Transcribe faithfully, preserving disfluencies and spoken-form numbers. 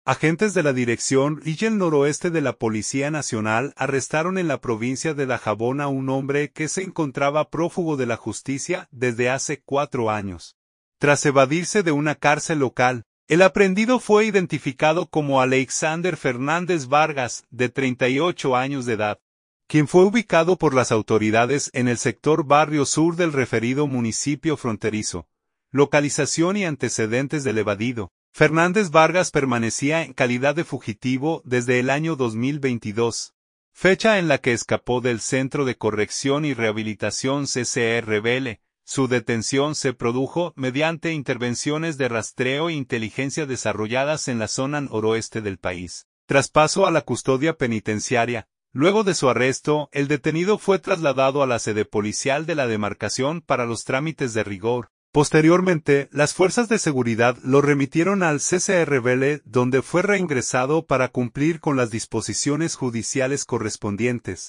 Agentes de la Dirección Regional Noroeste de la Policía Nacional arrestaron en la provincia de Dajabón a un hombre que se encontraba prófugo de la justicia desde hace cuatro años. Tras evadirse de una cárcel local, el aprehendido fue identificado como Alexander Fernández Vargas, de treinta y ocho años de edad, quien fue ubicado por las autoridades en el sector Barrio Sur del referido municipio fronterizo. Localización y antecedentes del evadido. Fernández Vargas permanecía en calidad de fugitivo desde el año dos mil veintidós, fecha en la que escapó del Centro de Corrección y Rehabilitación C C R B L. Su detención se produjo mediante intervenciones de rastreo e inteligencia desarrolladas en la zona noroeste del país. Tras paso a la custodia penitenciaria, luego de su arresto, el detenido fue trasladado a la sede policial de la demarcación para los trámites de rigor. Posteriormente, las fuerzas de seguridad lo remitieron al C C R B L, donde fue reingresado para cumplir con las disposiciones judiciales correspondientes.